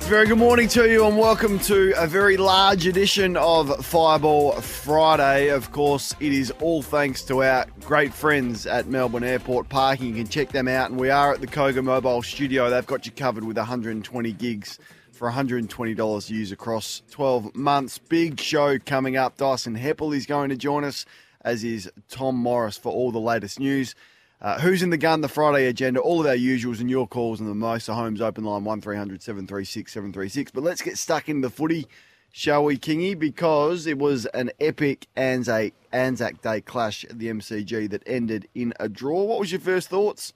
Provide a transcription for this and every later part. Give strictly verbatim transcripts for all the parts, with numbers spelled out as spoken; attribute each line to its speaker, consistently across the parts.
Speaker 1: Very good morning to you and welcome to a very large edition of Fireball Friday. Of course, it is all thanks to our great friends at Melbourne Airport Parking. You can check them out, and we are at the Koga Mobile Studio. They've got you covered with one hundred twenty gigs for one hundred twenty dollars to use across twelve months. Big show coming up. Dyson Heppel is going to join us, as is Tom Morris, for all the latest news. Uh, who's in the gun, the Friday agenda, all of our usuals and your calls and the Mosa Homes open line one three hundred seven three six seven three six. But let's get stuck into the footy, shall we, Kingy? Because it was an epic Anzac, Anzac Day clash at the M C G that ended in a draw. What was your first thoughts?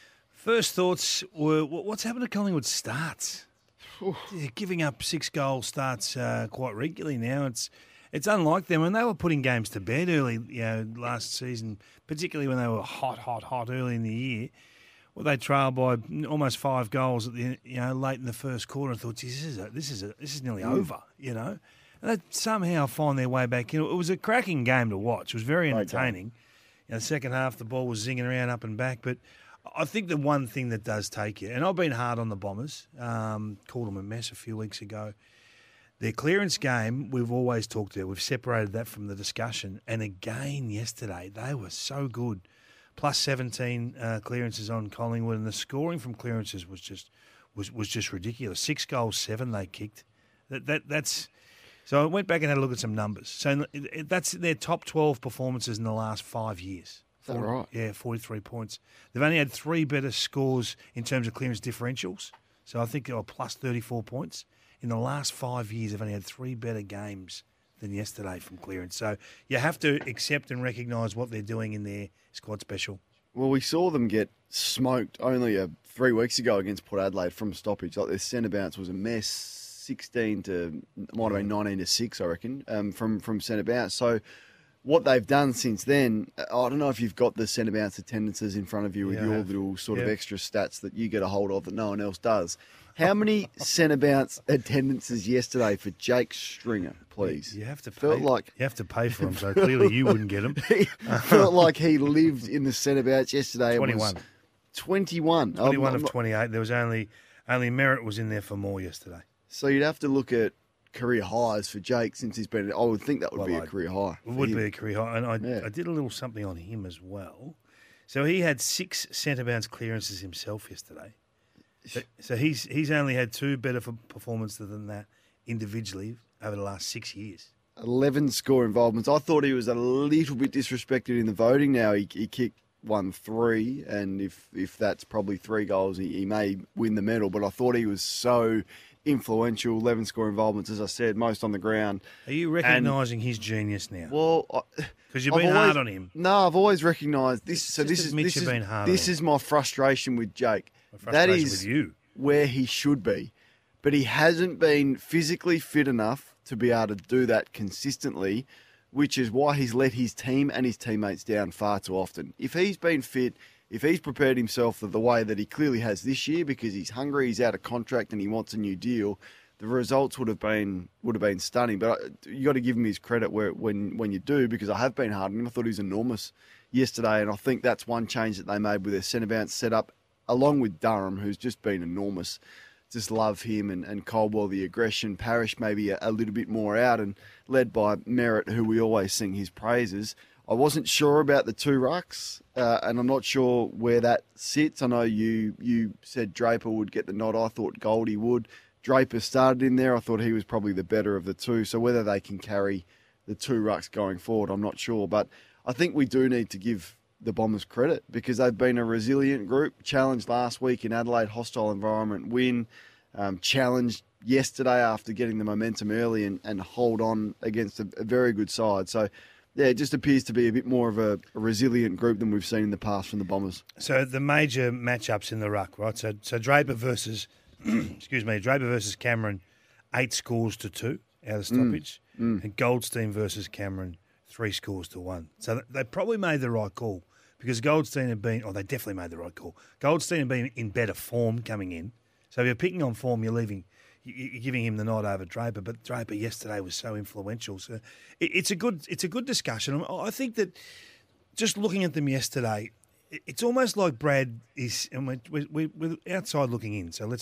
Speaker 2: First thoughts were, what's happened to Collingwood starts? They're giving up six goal starts uh, quite regularly now. It's It's unlike them when they were putting games to bed early, you know, last season, particularly when they were hot, hot, hot early in the year. Well, they trailed by almost five goals at the, you know, late in the first quarter. And thought, geez, this is a, this is a, this is nearly mm. over, you know. And they somehow find their way back in. It was a cracking game to watch. It was very entertaining. You know, the second half, the ball was zinging around up and back. But I think the one thing that does take you, and I've been hard on the Bombers, um, called them a mess a few weeks ago. Their clearance game, we've always talked about. We've separated that from the discussion. And again, yesterday, they were so good. Plus seventeen uh, clearances on Collingwood, and the scoring from clearances was just was was just ridiculous. Six goals, seven they kicked. That that that's. So I went back and had a look at some numbers. So that's their top twelve performances in the last five years.
Speaker 1: Is that right?
Speaker 2: Yeah, forty-three points. They've only had three better scores in terms of clearance differentials. So I think they were plus thirty-four points. In the last five years, they've only had three better games than yesterday from clearance. So you have to accept and recognise what they're doing in their squad special.
Speaker 1: Well, we saw them get smoked only uh, three weeks ago against Port Adelaide from stoppage. Like, their centre bounce was a mess, sixteen to, might have been nineteen to six, I reckon, um, from, from centre bounce. So what they've done since then, I don't know if you've got the centre bounce attendances in front of you with
Speaker 2: Yeah,
Speaker 1: your little sort
Speaker 2: yeah.
Speaker 1: of extra stats that you get a hold of that no one else does. How many centre bounce attendances yesterday for Jake Stringer, please?
Speaker 2: You have to pay.
Speaker 1: Felt like
Speaker 2: you have to pay for them, so clearly you wouldn't get them.
Speaker 1: He felt like he lived in the centre bounce yesterday.
Speaker 2: Twenty-one.
Speaker 1: It was twenty-one.
Speaker 2: Twenty-one
Speaker 1: I'm,
Speaker 2: of
Speaker 1: I'm,
Speaker 2: twenty-eight. There was only only Merritt was in there for more yesterday.
Speaker 1: So you'd have to look at career highs for Jake since he's been. I would think that would
Speaker 2: Well,
Speaker 1: be a
Speaker 2: I-
Speaker 1: career high.
Speaker 2: It
Speaker 1: for
Speaker 2: would
Speaker 1: him.
Speaker 2: be a career high, and I,
Speaker 1: Yeah.
Speaker 2: I did a little something on him as well. So he had six centre bounce clearances himself yesterday. So, so he's he's only had two better for performances than that individually over the last six years.
Speaker 1: eleven score involvements. I thought he was a little bit disrespected in the voting. Now he, he kicked one three, and if if that's probably three goals, he, he may win the medal. But I thought he was so influential. eleven score involvements, as I said, most on the ground.
Speaker 2: Are you recognising his genius now?
Speaker 1: Well,
Speaker 2: Because you've
Speaker 1: I've
Speaker 2: been
Speaker 1: always-
Speaker 2: hard on him.
Speaker 1: No, I've always recognised this. So
Speaker 2: Just
Speaker 1: this is
Speaker 2: admit
Speaker 1: this
Speaker 2: you've
Speaker 1: is
Speaker 2: been hard on
Speaker 1: this
Speaker 2: him.
Speaker 1: is my frustration with Jake.
Speaker 2: My
Speaker 1: That
Speaker 2: frustration
Speaker 1: is
Speaker 2: with you.
Speaker 1: where he should be, but he hasn't been physically fit enough to be able to do that consistently, which is why he's let his team and his teammates down far too often. If he's been fit, if he's prepared himself the way that he clearly has this year, because he's hungry, he's out of contract, and he wants a new deal, the results would have been would have been stunning. But you got to give him his credit where when when you do, because I have been hard on him. I thought he was enormous yesterday, and I think that's one change that they made with their centre bounce setup, along with Durham, who's just been enormous. Just love him, and, and Caldwell, the aggression. Parrish maybe a, a little bit more out, and led by Merritt, who we always sing his praises. I wasn't sure about the two rucks, uh, and I'm not sure where that sits. I know you you said Draper would get the nod. I thought Goldie would. Draper started in there. I thought he was probably the better of the two. So whether they can carry the two rucks going forward, I'm not sure. But I think we do need to give the Bombers credit, because they've been a resilient group. Challenged last week in Adelaide, hostile environment win. Um, challenged yesterday after getting the momentum early, and, and hold on against a, a very good side. So, yeah, it just appears to be a bit more of a, a resilient group than we've seen in the past from the Bombers.
Speaker 2: So the major matchups in the ruck, right? So so Draper versus, excuse me, Draper versus Cameron, eight scores to two out of stoppage,
Speaker 1: Mm.
Speaker 2: and Goldstein versus Cameron, three scores to one. So th- they probably made the right call, because Goldstein had been, oh, they definitely made the right call. Goldstein had been in better form coming in. So if you're picking on form, you're leaving, you're giving him the nod over Draper. But Draper yesterday was so influential. So it, it's a good, it's a good discussion. I think that just looking at them yesterday, it- it's almost like Brad is, and we're, we're, we're outside looking in. So let's not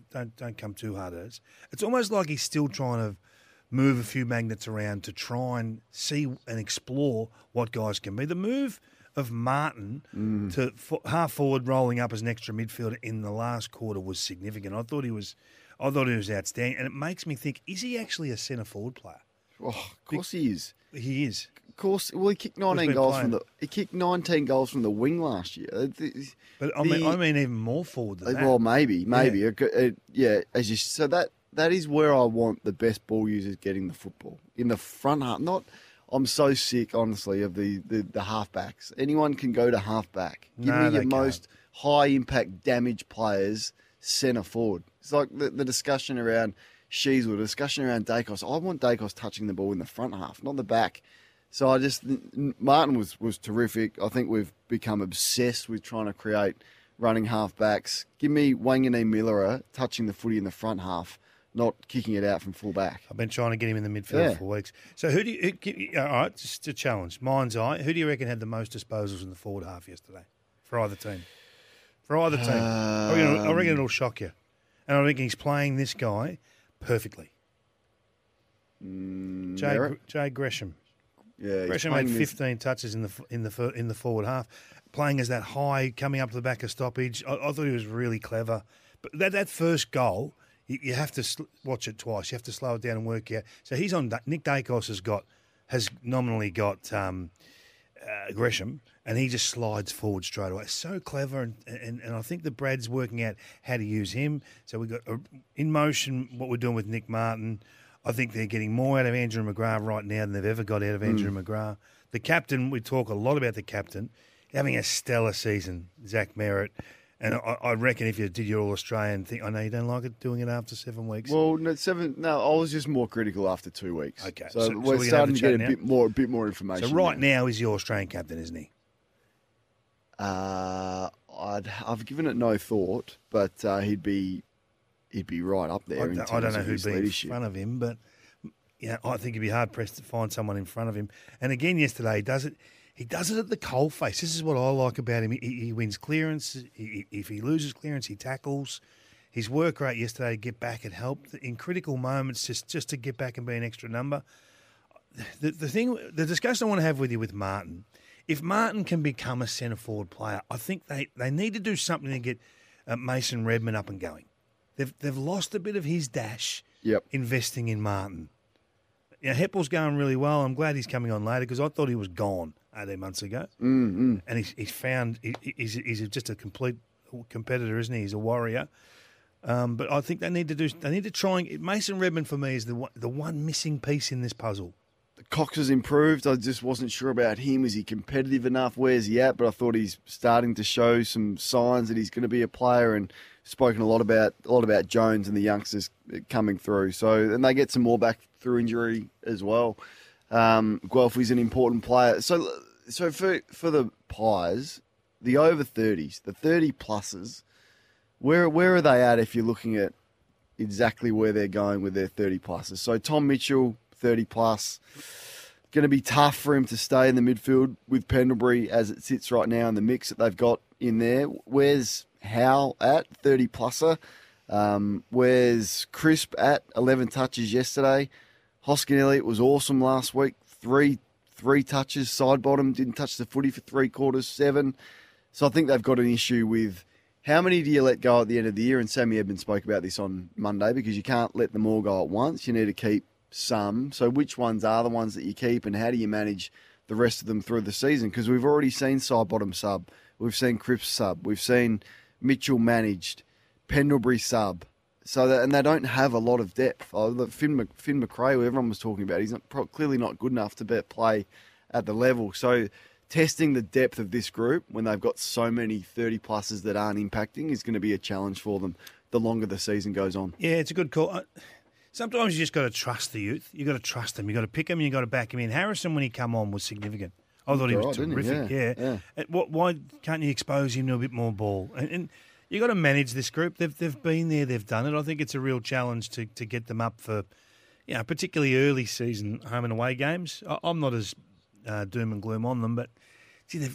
Speaker 2: don't don't come too hard at us. It's almost like he's still trying to move a few magnets around to try and see and explore what guys can be. The move of Martin mm. to f- half forward, rolling up as an extra midfielder in the last quarter was significant. I thought he was, I thought he was outstanding, and it makes me think: is he actually a centre forward player?
Speaker 1: Oh, of course he is.
Speaker 2: He is.
Speaker 1: Of course. Well, he kicked nineteen goals playing. from the. He kicked nineteen goals from the wing last year.
Speaker 2: But I mean, the, I mean, even more forward than that.
Speaker 1: Well, maybe, maybe, yeah. It, yeah as you so that that is where I want the best ball users getting the football in the front half. Not. I'm so sick, honestly, of the, the, the halfbacks. Anyone can go to halfback. Give
Speaker 2: no,
Speaker 1: me your
Speaker 2: can't.
Speaker 1: most high impact damage players centre forward. It's like the, the discussion around Sheasel, the discussion around Dacos. I want Dacos touching the ball in the front half, not the back. So I just Martin was was terrific. I think we've become obsessed with trying to create running halfbacks. Give me Wangane Millera touching the footy in the front half, not kicking it out from full back.
Speaker 2: I've been trying to get him in the midfield yeah. for weeks. So who do you, who, all right, just a challenge. Mind's eye. Who do you reckon had the most disposals in the forward half yesterday for either team? For either team. Um, I, reckon I reckon it'll shock you. And I reckon he's playing this guy perfectly.
Speaker 1: Mm,
Speaker 2: Jay, Jay Gresham.
Speaker 1: Yeah,
Speaker 2: Gresham had fifteen this... touches in the in the in the forward half, playing as that high, coming up to the back of stoppage. I, I thought he was really clever. But that, that first goal... You have to sl- watch it twice. You have to slow it down and work out. So he's on. Nick Dacos has got, has nominally got um, uh, Gresham, and he just slides forward straight away. So clever, and, and and I think that Brad's working out how to use him. So we got uh, in motion what we're doing with Nick Martin. I think they're getting more out of Andrew McGrath right now than they've ever got out of Andrew mm. McGrath. The captain, we talk a lot about the captain having a stellar season. Zach Merritt. And I, I reckon if you did your All-Australian thing, I know you don't like it doing it after seven weeks.
Speaker 1: Well, no, seven. No, I was just more critical after two weeks.
Speaker 2: Okay,
Speaker 1: so, so we're so starting to get a now? bit more, a bit more information.
Speaker 2: So right
Speaker 1: now,
Speaker 2: now he's your Australian captain, isn't he?
Speaker 1: Uh, I'd, I've given it no thought, but uh, he'd be, he'd be right up there.
Speaker 2: I,
Speaker 1: in
Speaker 2: don't, I don't know who'd be
Speaker 1: leadership.
Speaker 2: in front of him, but yeah, I think he'd be hard pressed to find someone in front of him. And again, yesterday he does it. He does it at the coalface. This is what I like about him. He, he wins clearance. He, if he loses clearance, he tackles. His work rate yesterday to get back, it helped in critical moments just, just to get back and be an extra number. The, the thing, the discussion I want to have with you with Martin, if Martin can become a centre forward player, I think they, they need to do something to get uh, Mason Redman up and going. They've they've lost a bit of his dash.
Speaker 1: Yep.
Speaker 2: Investing in Martin. Yeah, Heppel's going really well. I'm glad he's coming on later because I thought he was gone eighteen months ago.
Speaker 1: Mm-hmm.
Speaker 2: And he's, he's found he, he's, he's just a complete competitor, isn't he? He's a warrior. Um, but I think they need to do. They need to try and Mason Redman for me is the one, the one missing piece in this puzzle.
Speaker 1: Cox has improved. I just wasn't sure about him. Is he competitive enough? Where's he at? But I thought he's starting to show some signs that he's going to be a player, and spoken a lot about a lot about Jones and the youngsters coming through. So and they get some more back through injury as well. Um, Guelphy's an important player. So so for for the Pies, the over thirties, the thirty pluses, where where are they at if you're looking at exactly where they're going with their thirty pluses? So Tom Mitchell, thirty plus. Going to be tough for him to stay in the midfield with Pendlebury as it sits right now in the mix that they've got in there. Where's Howe at thirty pluser? Um, where's Crisp at eleven touches yesterday? Hoskin Elliott was awesome last week. Three three touches, side bottom, didn't touch the footy for three quarters, seven. So I think they've got an issue with how many do you let go at the end of the year? And Sammy Edmund spoke about this on Monday because you can't let them all go at once. You need to keep some. So which ones are the ones that you keep and how do you manage the rest of them through the season? Because we've already seen side bottom sub. We've seen Cripps sub. We've seen Mitchell managed. Pendlebury sub. So that, and they don't have a lot of depth. Oh, Finn, Mc, Finn McRae, who everyone was talking about, he's not, clearly not good enough to be, play at the level. So testing the depth of this group when they've got so many thirty pluses that aren't impacting is going to be a challenge for them the longer the season goes on.
Speaker 2: Yeah, it's a good call. Sometimes you just got to trust the youth. You got to trust them. You got to pick them. You got to back them in. Harrison, when he come on, was significant. I thought he was
Speaker 1: right,
Speaker 2: terrific.
Speaker 1: He? Yeah.
Speaker 2: yeah.
Speaker 1: yeah.
Speaker 2: What, why can't you expose him to a bit more ball? And, and you got to manage this group. They've they've been there. They've done it. I think it's a real challenge to to get them up for, you know, particularly early season home and away games. I, I'm not as uh, doom and gloom on them, but see, they've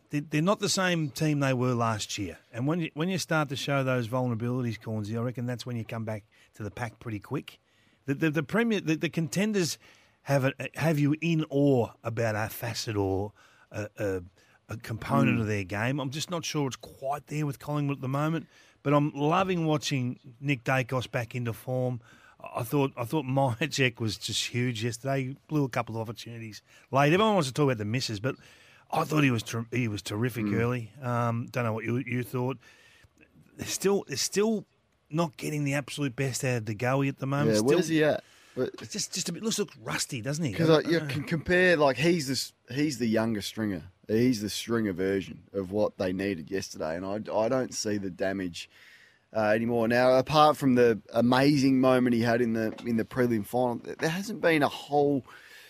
Speaker 2: they- they're not the same team they were last year. And when you, when you start to show those vulnerabilities, Cornsey, I reckon that's when you come back to the pack pretty quick. The the, the premier, the, the contenders have a, have you in awe about a facet or a, a, a component
Speaker 1: Mm.
Speaker 2: of their game. I'm just not sure it's quite there with Collingwood at the moment. But I'm loving watching Nick Dacos back into form. I thought I thought Myercheck was just huge yesterday. He blew a couple of opportunities late. Everyone wants to talk about the misses, but I thought he was ter- he was terrific
Speaker 1: Mm.
Speaker 2: early. Um, don't know what you you thought. They're still they're still not getting the absolute best out of DeGoey at the moment.
Speaker 1: Yeah,
Speaker 2: Still,
Speaker 1: where's he at?
Speaker 2: It's just just a bit looks, looks rusty, doesn't he?
Speaker 1: Because you can compare, like, he's the, he's the younger stringer. He's the stringer version of what they needed yesterday, and I, I don't see the damage uh, anymore. Now, apart from the amazing moment he had in the in the prelim final, there hasn't been a whole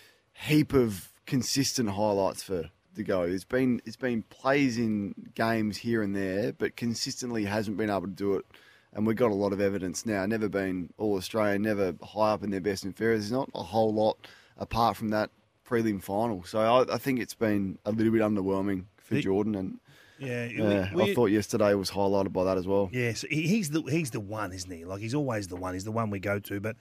Speaker 1: heap of consistent highlights for the go. It's been it's been plays in games here and there, but consistently hasn't been able to do it. And we've got a lot of evidence now. Never been All-Australian, never high up in their best and fairest. There's not a whole lot apart from that prelim final. So I, I think it's been a little bit underwhelming for
Speaker 2: He-
Speaker 1: Jordan. And
Speaker 2: yeah,
Speaker 1: yeah,
Speaker 2: we-
Speaker 1: I thought yesterday was highlighted by that as well.
Speaker 2: Yes, he, he's the he's the one, isn't he? Like he's always the one. He's the one we go to. But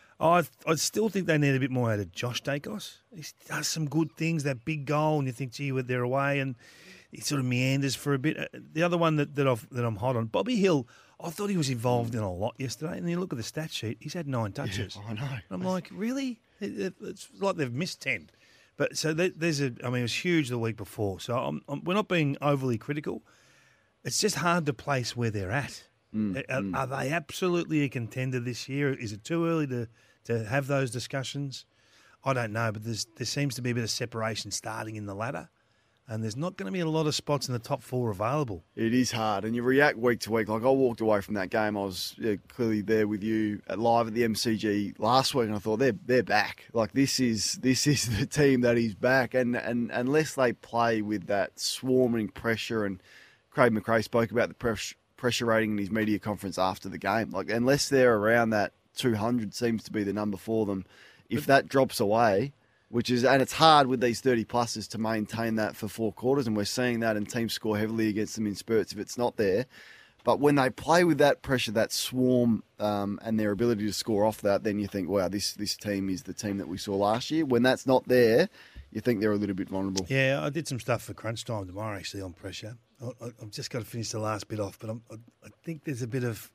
Speaker 2: I I still think they need a bit more out of Josh Dacos. He does some good things. That big goal, and you think, gee, they're away, and he sort of meanders for a bit. Uh, The other one that that, I've, that I'm hot on, Bobby Hill. I thought he was involved in a lot yesterday, and then you look at the stat sheet. He's had nine touches.
Speaker 1: I know.
Speaker 2: And I'm like, really? It- it- It's like they've missed ten. But so there- there's a. I mean, it was huge the week before. So I'm, I'm, we're not being overly critical. It's just hard to place where they're at.
Speaker 1: Mm,
Speaker 2: Are,
Speaker 1: mm.
Speaker 2: are they absolutely a contender this year? Is it too early to, to have those discussions? I don't know, but there's, there seems to be a bit of separation starting in the ladder, and there's not going to be a lot of spots in the top four available.
Speaker 1: It is hard, and you react week to week. Like, I walked away from that game. I was yeah, clearly there with you at live at the M C G last week, and I thought they're they're back. Like, this is this is the team that is back, and and unless they play with that swarming pressure, and Craig McRae spoke about the press, pressure rating in his media conference after the game. Like, unless they're around that two hundred, seems to be the number for them. If that drops away, which is, and it's hard with these thirty pluses to maintain that for four quarters, and we're seeing that, and teams score heavily against them in spurts if it's not there. But when they play with that pressure, that swarm, um, and their ability to score off that, then you think, wow, this this team is the team that we saw last year. When that's not there, you think they're a little bit vulnerable.
Speaker 2: Yeah, I did some stuff for Crunch Time tomorrow, actually, on pressure. I, I, I've just got to finish the last bit off, but I'm, I, I think there's a bit of,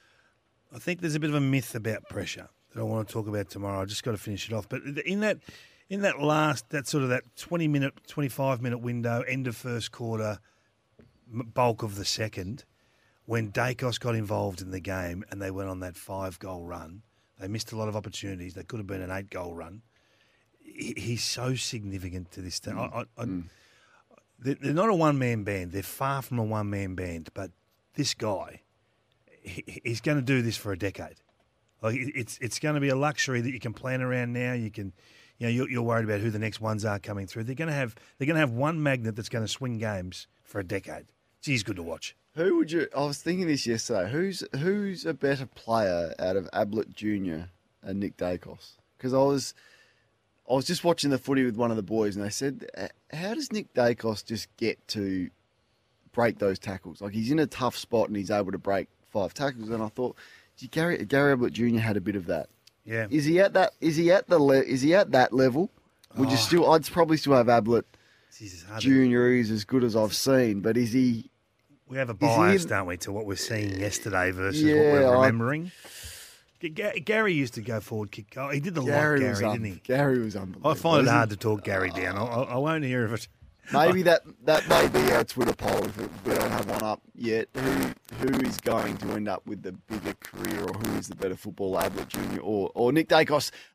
Speaker 2: I think there's a bit of a myth about pressure that I want to talk about tomorrow. I just got to finish it off. But in that, in that last, that sort of that twenty minute, twenty-five minute window, end of first quarter, m- bulk of the second, when Dacos got involved in the game and they went on that five goal run, they missed a lot of opportunities. They could have been an eight goal run. He, he's so significant to this team. I, I, I,
Speaker 1: Mm.
Speaker 2: they're they're not a one-man band. They're far from a one-man band. But this guy, he, he's going to do this for a decade. Like it- it's it's going to be a luxury that you can plan around now. You can, you know, you're, you're worried about who the next ones are coming through. They're going to have they're going to have one magnet that's going to swing games for a decade. Geez, good to watch.
Speaker 1: Who would you? I was thinking this yesterday. Who's who's a better player out of Ablett Junior and Nick Dacos? Because I was I was just watching the footy with one of the boys, and they said, "How does Nick Dacos just get to break those tackles? Like, he's in a tough spot and he's able to break five tackles." And I thought, gee, Gary Gary Ablett Junior had a bit of that.
Speaker 2: Yeah.
Speaker 1: Is he at that? Is he at the? Le, is he at that level? Would you
Speaker 2: Oh.
Speaker 1: still? I'd probably still have Ablett
Speaker 2: Geez, it's hard to-
Speaker 1: Junior. Who's as good as I've seen, but is he?
Speaker 2: We have a
Speaker 1: Is he
Speaker 2: bias,
Speaker 1: in-
Speaker 2: don't we, to what we're seeing yesterday versus
Speaker 1: Yeah,
Speaker 2: what we're
Speaker 1: I-
Speaker 2: remembering. G- Ga- Gary used to go forward kick. Oh, he did the
Speaker 1: Gary
Speaker 2: lot,
Speaker 1: was
Speaker 2: Gary,
Speaker 1: un-
Speaker 2: didn't he?
Speaker 1: Gary was unbelievable.
Speaker 2: I find it
Speaker 1: Isn't
Speaker 2: hard
Speaker 1: he?
Speaker 2: to talk Gary down. I, I I won't hear of it.
Speaker 1: Maybe that, that may be our Twitter poll if it- we don't have one up yet. Who who is going to end up with the bigger career, or who is the better footballer, Ablett Junior or, or Nick Dacos?